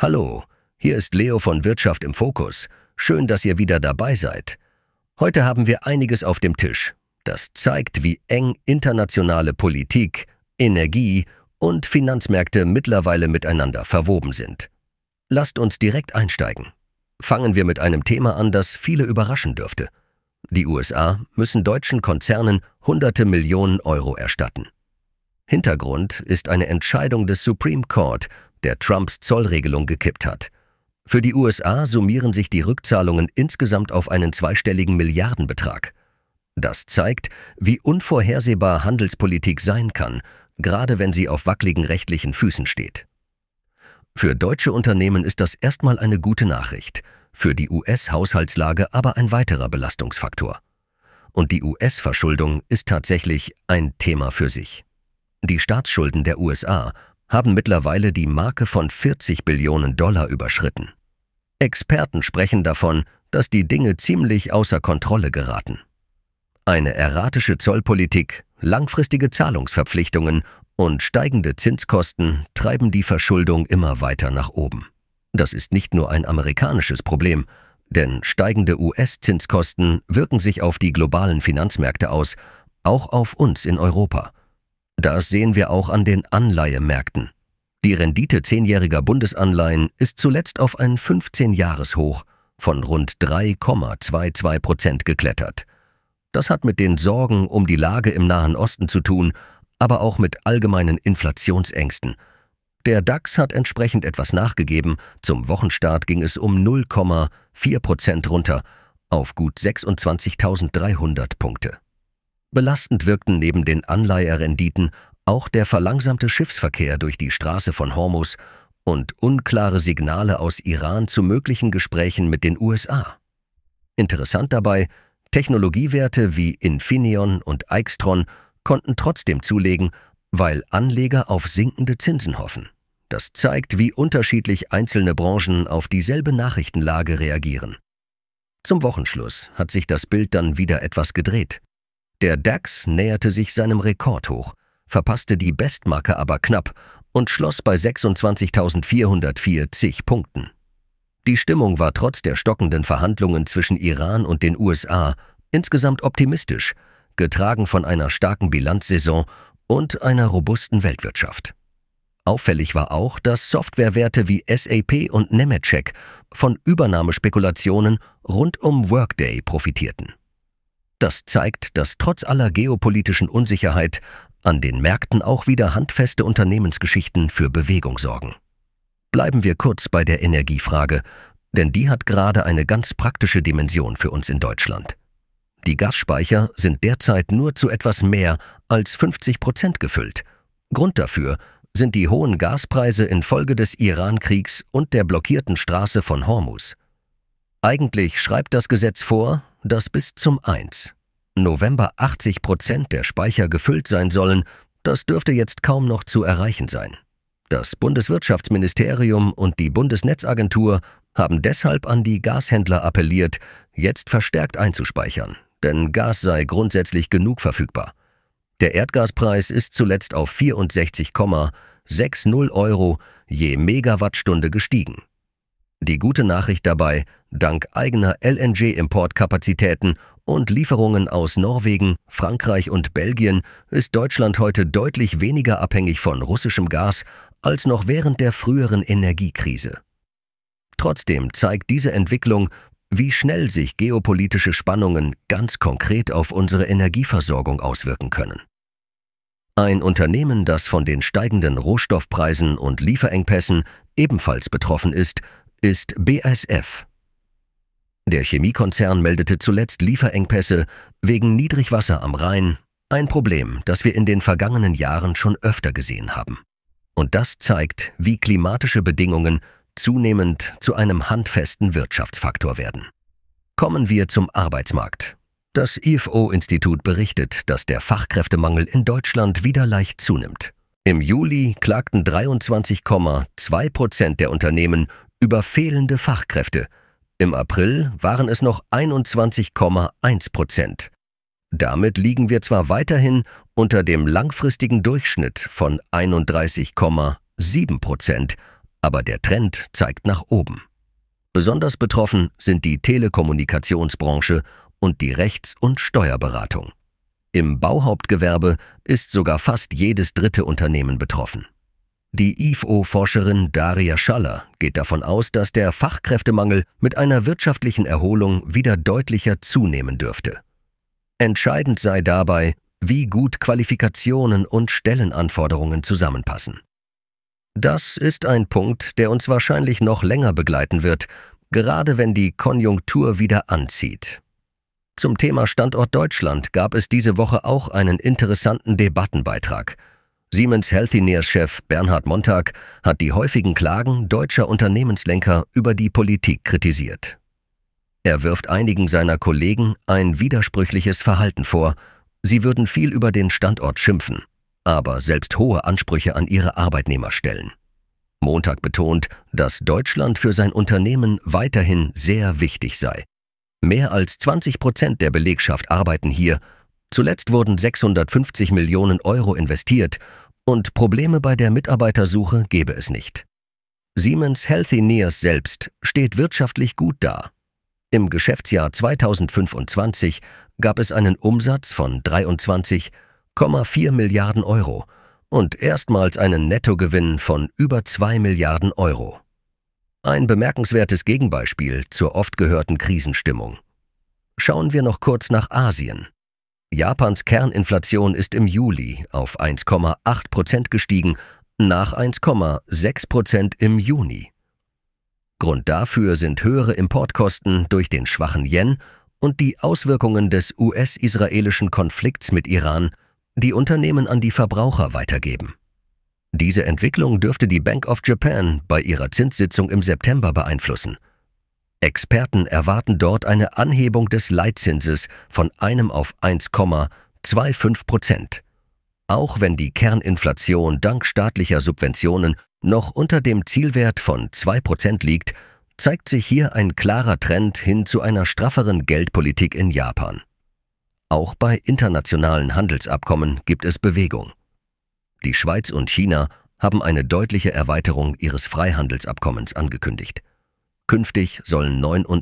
Hallo, hier ist Leo von Wirtschaft im Fokus. Schön, dass ihr wieder dabei seid. Heute haben wir einiges auf dem Tisch. Das zeigt, wie eng internationale Politik, Energie und Finanzmärkte mittlerweile miteinander verwoben sind. Lasst uns direkt einsteigen. Fangen wir mit einem Thema an, das viele überraschen dürfte. Die USA müssen deutschen Konzernen Hunderte Millionen Euro erstatten. Hintergrund ist eine Entscheidung des Supreme Court, der Trumps Zollregelung gekippt hat. Für die USA summieren sich die Rückzahlungen insgesamt auf einen zweistelligen Milliardenbetrag. Das zeigt, wie unvorhersehbar Handelspolitik sein kann, gerade wenn sie auf wackeligen rechtlichen Füßen steht. Für deutsche Unternehmen ist das erstmal eine gute Nachricht, für die US-Haushaltslage aber ein weiterer Belastungsfaktor. Und die US-Verschuldung ist tatsächlich ein Thema für sich. Die Staatsschulden der USA haben mittlerweile die Marke von 40 Billionen Dollar überschritten. Experten sprechen davon, dass die Dinge ziemlich außer Kontrolle geraten. Eine erratische Zollpolitik, langfristige Zahlungsverpflichtungen und steigende Zinskosten treiben die Verschuldung immer weiter nach oben. Das ist nicht nur ein amerikanisches Problem, denn steigende US-Zinskosten wirken sich auf die globalen Finanzmärkte aus, auch auf uns in Europa. Das sehen wir auch an den Anleihemärkten. Die Rendite 10-jähriger Bundesanleihen ist zuletzt auf ein 15-Jahres-Hoch von rund 3,22% geklettert. Das hat mit den Sorgen um die Lage im Nahen Osten zu tun, aber auch mit allgemeinen Inflationsängsten. Der DAX hat entsprechend etwas nachgegeben, zum Wochenstart ging es um 0,4% runter auf gut 26.300 Punkte. Belastend wirkten neben den Anleiherenditen auch der verlangsamte Schiffsverkehr durch die Straße von Hormuz und unklare Signale aus Iran zu möglichen Gesprächen mit den USA. Interessant dabei, Technologiewerte wie Infineon und Aixtron konnten trotzdem zulegen, weil Anleger auf sinkende Zinsen hoffen. Das zeigt, wie unterschiedlich einzelne Branchen auf dieselbe Nachrichtenlage reagieren. Zum Wochenschluss hat sich das Bild dann wieder etwas gedreht. Der DAX näherte sich seinem Rekordhoch, verpasste die Bestmarke aber knapp und schloss bei 26.440 Punkten. Die Stimmung war trotz der stockenden Verhandlungen zwischen Iran und den USA insgesamt optimistisch, getragen von einer starken Bilanzsaison und einer robusten Weltwirtschaft. Auffällig war auch, dass Softwarewerte wie SAP und Nemetschek von Übernahmespekulationen rund um Workday profitierten. Das zeigt, dass trotz aller geopolitischen Unsicherheit an den Märkten auch wieder handfeste Unternehmensgeschichten für Bewegung sorgen. Bleiben wir kurz bei der Energiefrage, denn die hat gerade eine ganz praktische Dimension für uns in Deutschland. Die Gasspeicher sind derzeit nur zu etwas mehr als 50% gefüllt. Grund dafür sind die hohen Gaspreise infolge des Iran-Kriegs und der blockierten Straße von Hormuz. Eigentlich schreibt das Gesetz vor, dass bis zum November 80% der Speicher gefüllt sein sollen. Das dürfte jetzt kaum noch zu erreichen sein. Das Bundeswirtschaftsministerium und die Bundesnetzagentur haben deshalb an die Gashändler appelliert, jetzt verstärkt einzuspeichern, denn Gas sei grundsätzlich genug verfügbar. Der Erdgaspreis ist zuletzt auf 64,60 Euro je Megawattstunde gestiegen. Die gute Nachricht dabei, dank eigener LNG-Importkapazitäten und Lieferungen aus Norwegen, Frankreich und Belgien ist Deutschland heute deutlich weniger abhängig von russischem Gas als noch während der früheren Energiekrise. Trotzdem zeigt diese Entwicklung, wie schnell sich geopolitische Spannungen ganz konkret auf unsere Energieversorgung auswirken können. Ein Unternehmen, das von den steigenden Rohstoffpreisen und Lieferengpässen ebenfalls betroffen ist BASF. Der Chemiekonzern meldete zuletzt Lieferengpässe wegen Niedrigwasser am Rhein, ein Problem, das wir in den vergangenen Jahren schon öfter gesehen haben. Und das zeigt, wie klimatische Bedingungen zunehmend zu einem handfesten Wirtschaftsfaktor werden. Kommen wir zum Arbeitsmarkt. Das IFO-Institut berichtet, dass der Fachkräftemangel in Deutschland wieder leicht zunimmt. Im Juli klagten 23,2% der Unternehmen über fehlende Fachkräfte. Im April waren es noch 21,1%. Damit liegen wir zwar weiterhin unter dem langfristigen Durchschnitt von 31,7%, aber der Trend zeigt nach oben. Besonders betroffen sind die Telekommunikationsbranche und die Rechts- und Steuerberatung. Im Bauhauptgewerbe ist sogar fast jedes dritte Unternehmen betroffen. Die IFO-Forscherin Daria Schaller geht davon aus, dass der Fachkräftemangel mit einer wirtschaftlichen Erholung wieder deutlicher zunehmen dürfte. Entscheidend sei dabei, wie gut Qualifikationen und Stellenanforderungen zusammenpassen. Das ist ein Punkt, der uns wahrscheinlich noch länger begleiten wird, gerade wenn die Konjunktur wieder anzieht. Zum Thema Standort Deutschland gab es diese Woche auch einen interessanten Debattenbeitrag. Siemens Healthineers-Chef Bernhard Montag hat die häufigen Klagen deutscher Unternehmenslenker über die Politik kritisiert. Er wirft einigen seiner Kollegen ein widersprüchliches Verhalten vor. Sie würden viel über den Standort schimpfen, aber selbst hohe Ansprüche an ihre Arbeitnehmer stellen. Montag betont, dass Deutschland für sein Unternehmen weiterhin sehr wichtig sei. Mehr als 20% der Belegschaft arbeiten hier. Zuletzt wurden 650 Millionen Euro investiert und Probleme bei der Mitarbeitersuche gebe es nicht. Siemens Healthineers selbst steht wirtschaftlich gut da. Im Geschäftsjahr 2025 gab es einen Umsatz von 23,4 Milliarden Euro und erstmals einen Nettogewinn von über 2 Milliarden Euro. Ein bemerkenswertes Gegenbeispiel zur oft gehörten Krisenstimmung. Schauen wir noch kurz nach Asien. Japans Kerninflation ist im Juli auf 1,8% gestiegen, nach 1,6% im Juni. Grund dafür sind höhere Importkosten durch den schwachen Yen und die Auswirkungen des US-israelischen Konflikts mit Iran, die Unternehmen an die Verbraucher weitergeben. Diese Entwicklung dürfte die Bank of Japan bei ihrer Zinssitzung im September beeinflussen. Experten erwarten dort eine Anhebung des Leitzinses von 1 auf 1,25%. Auch wenn die Kerninflation dank staatlicher Subventionen noch unter dem Zielwert von 2% liegt, zeigt sich hier ein klarer Trend hin zu einer strafferen Geldpolitik in Japan. Auch bei internationalen Handelsabkommen gibt es Bewegung. Die Schweiz und China haben eine deutliche Erweiterung ihres Freihandelsabkommens angekündigt. Künftig sollen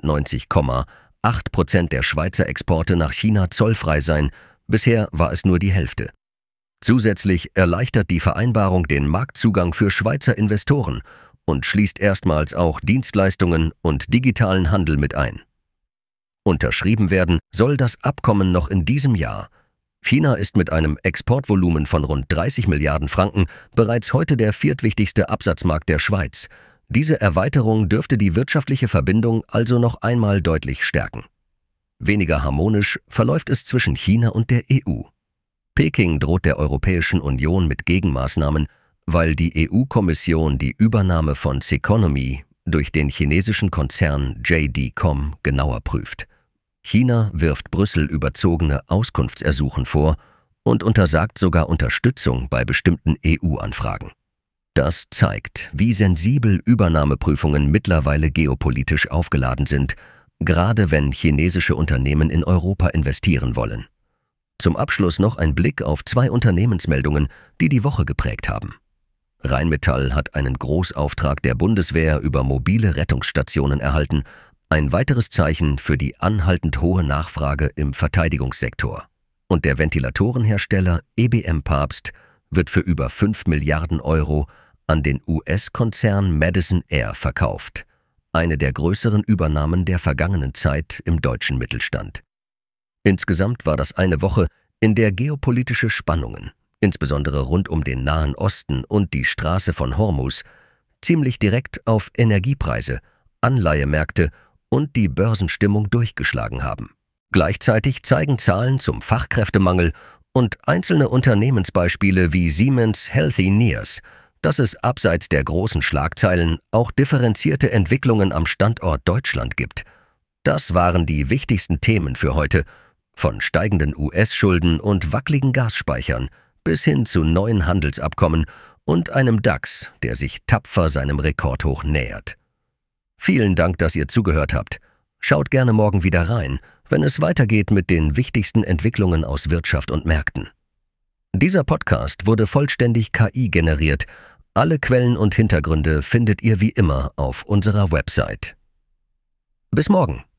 99,8% der Schweizer Exporte nach China zollfrei sein, bisher war es nur die Hälfte. Zusätzlich erleichtert die Vereinbarung den Marktzugang für Schweizer Investoren und schließt erstmals auch Dienstleistungen und digitalen Handel mit ein. Unterschrieben werden soll das Abkommen noch in diesem Jahr. China ist mit einem Exportvolumen von rund 30 Milliarden Franken bereits heute der viertwichtigste Absatzmarkt der Schweiz. Diese Erweiterung dürfte die wirtschaftliche Verbindung also noch einmal deutlich stärken. Weniger harmonisch verläuft es zwischen China und der EU. Peking droht der Europäischen Union mit Gegenmaßnahmen, weil die EU-Kommission die Übernahme von Ceconomy durch den chinesischen Konzern JD.com genauer prüft. China wirft Brüssel überzogene Auskunftsersuchen vor und untersagt sogar Unterstützung bei bestimmten EU-Anfragen. Das zeigt, wie sensibel Übernahmeprüfungen mittlerweile geopolitisch aufgeladen sind, gerade wenn chinesische Unternehmen in Europa investieren wollen. Zum Abschluss noch ein Blick auf 2 Unternehmensmeldungen, die die Woche geprägt haben. Rheinmetall hat einen Großauftrag der Bundeswehr über mobile Rettungsstationen erhalten, ein weiteres Zeichen für die anhaltend hohe Nachfrage im Verteidigungssektor. Und der Ventilatorenhersteller EBM Papst wird für über 5 Milliarden Euro an den US-Konzern Madison Air verkauft, eine der größeren Übernahmen der vergangenen Zeit im deutschen Mittelstand. Insgesamt war das eine Woche, in der geopolitische Spannungen, insbesondere rund um den Nahen Osten und die Straße von Hormuz, ziemlich direkt auf Energiepreise, Anleihemärkte und die Börsenstimmung durchgeschlagen haben. Gleichzeitig zeigen Zahlen zum Fachkräftemangel und einzelne Unternehmensbeispiele wie Siemens Healthineers, dass es abseits der großen Schlagzeilen auch differenzierte Entwicklungen am Standort Deutschland gibt. Das waren die wichtigsten Themen für heute, von steigenden US-Schulden und wackeligen Gasspeichern bis hin zu neuen Handelsabkommen und einem DAX, der sich tapfer seinem Rekordhoch nähert. Vielen Dank, dass ihr zugehört habt. Schaut gerne morgen wieder rein, wenn es weitergeht mit den wichtigsten Entwicklungen aus Wirtschaft und Märkten. Dieser Podcast wurde vollständig KI generiert. Alle Quellen und Hintergründe findet ihr wie immer auf unserer Website. Bis morgen!